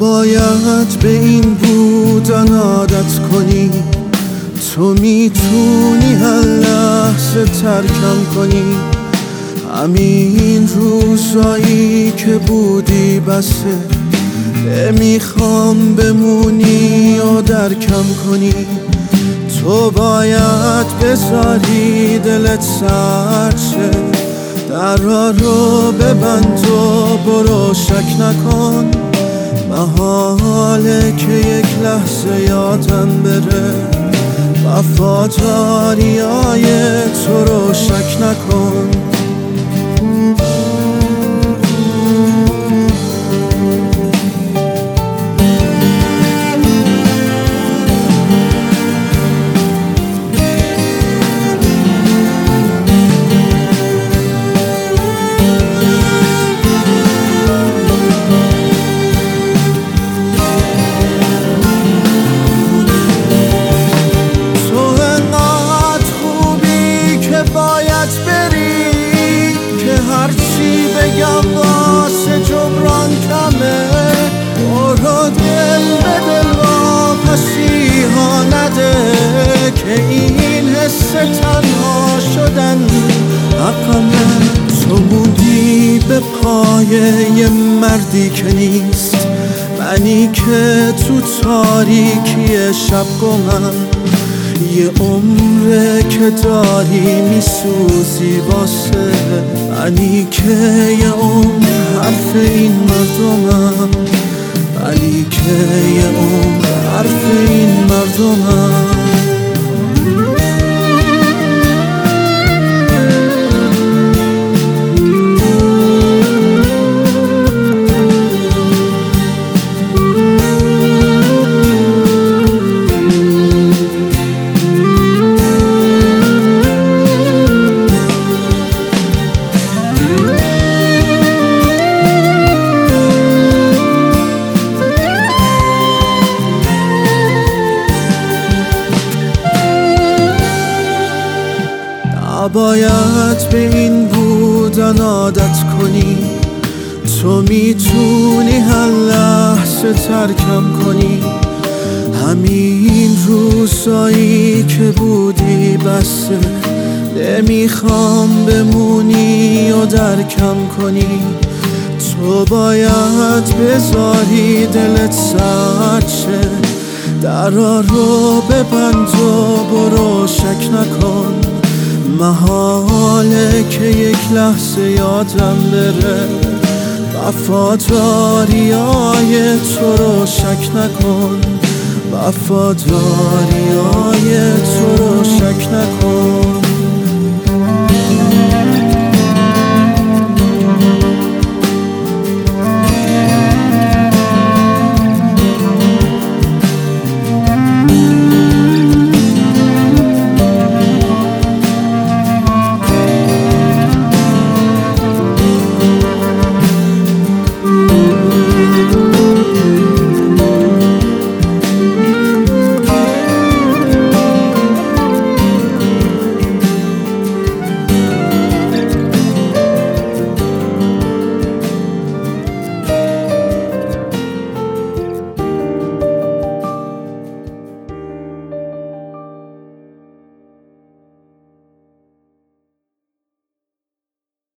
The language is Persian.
نباید به این بودن عادت کنی. تو میتونی هر لحظه ترکم کنی. همین روزایی که بودی بسه، نمیخوام بمونی و درکم کنی. تو باید بذاری دلت سرد شه، درها رو ببند و برو شک نکن. محاله که یک لحظه یادم بره، وفاداریای تو رو شک نکن. بگم واسه جبران کمه، برو دل به دل واپسی ها نده، که این حس تنها شدن حقمه. تو موندی به پای یه مردی که نیست، منی که تو تاریکی شب گمم. یه عمره که داری میسوزی واسه منی که یه عمر حرف این مردمم، منی که یه عمر حرف این مردمم. نباید به این بودن عادت کنی. تو میتونی هر لحظه ترکم کنی. همین روزایی که بودی بسه، نمیخوام بمونی و درکم کنی. تو باید بذاری دلت سرد شه، درها رو ببند و برو شک نکن. محاله که یک لحظه یادم بره، وفاداریای تو رو شک نکن. وفاداریای